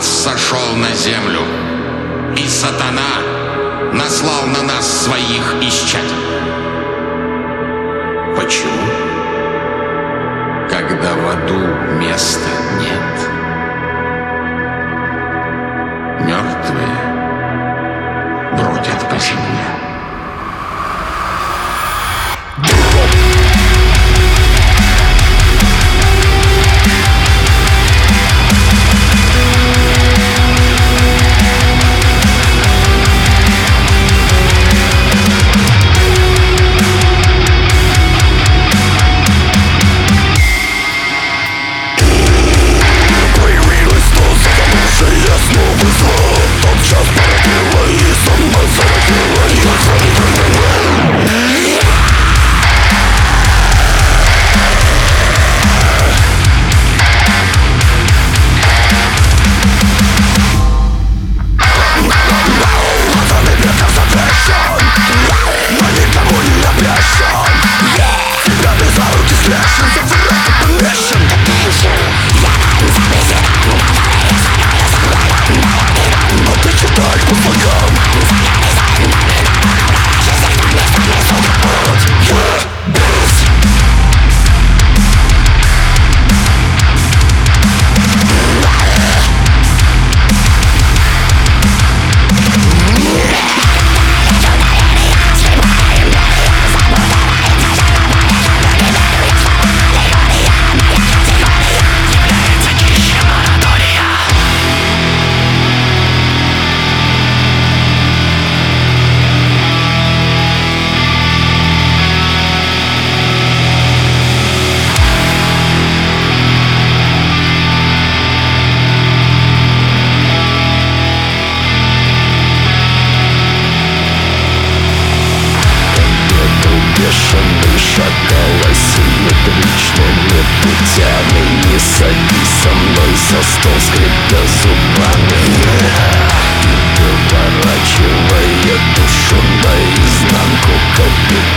ад сошел на землю, и сатана наслал на нас своих исчадий. Почему? Когда в аду места нет, мертвые бродят по земле. Шагала симметричными путями. Не садись со мной за стол, скрипя зубами и выворачивая душу наизнанку, капитан.